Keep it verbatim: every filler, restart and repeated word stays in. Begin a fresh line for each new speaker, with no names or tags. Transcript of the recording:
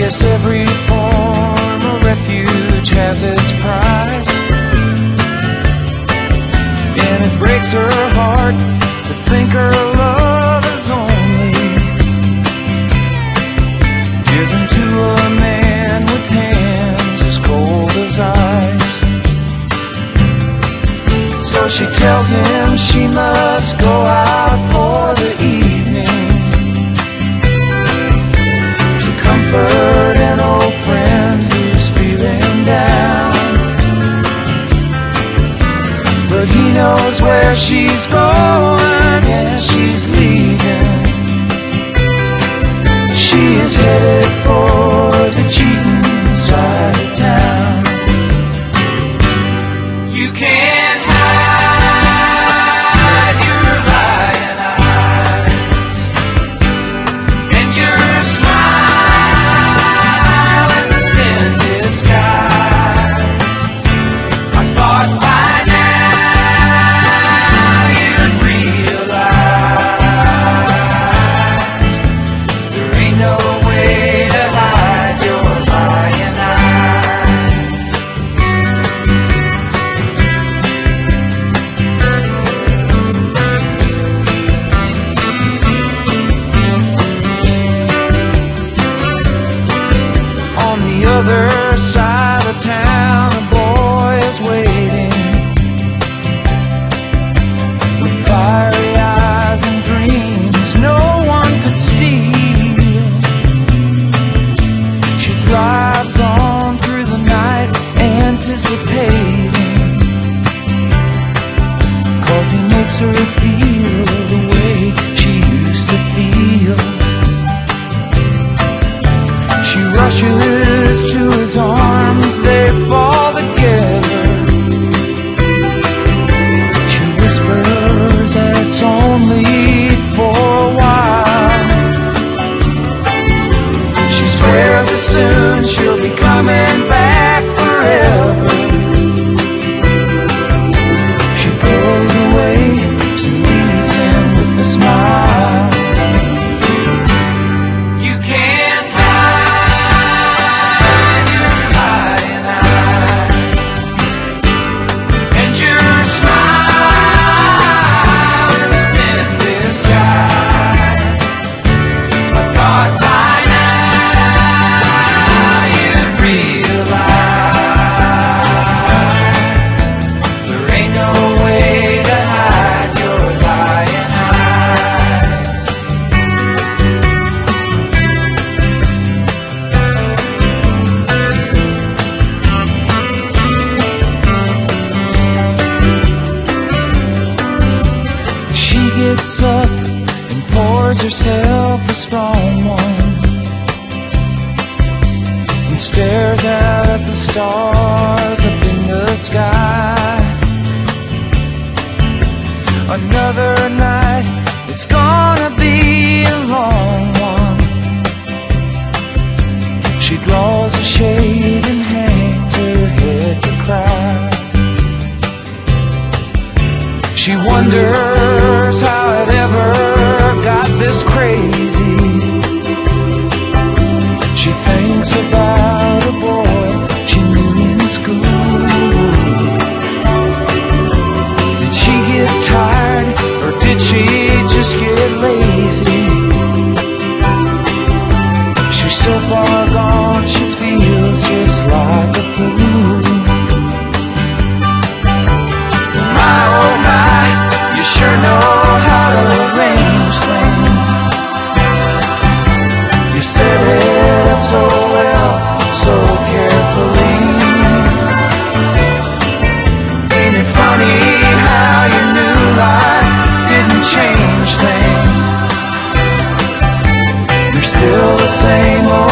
guess every form of refuge has its price, and it breaks her heart to think her love is only given to a man with hands as cold as ice. So she tells him she must go out for the evening to comfort an old friend who's feeling down. But he knows where she's going, yeah, she's leaving. She is headed for the cheating side of town. You can't hide your lying eyes, and your smile is a thin disguise. I thought by now you'd realize there ain't no way to hide your lying eyes. On the other side of town, a boy is waiting with fiery eyes and dreams no one could steal. She drives on through the night, anticipating, 'cause he makes her feel the way she used to feel. She rushes to his arms, they fall together. She whispers that it's only for a while. She swears that soon she'll be coming back forever. She goes away and leaves him with a smile. You can't hide your lying eyes, and your smile is a thin disguise. I thought by now you'd realize there ain't no way to hide your lying eyes. She gets up and pours herself a strong one and stares out at the stars up in the sky. Another night, it's gonna be a long one. She draws a shade and hangs her head to cry. She wonders how it ever got this crazy. She thinks about a boy she knew in school. Did she get tired, or did she just get lazy? She's so far gone, she feels just like a fool. My oh my, you sure know how to arrange things. You set it up so well, so carefully. Ain't it funny how your new life didn't change things? You're still the same old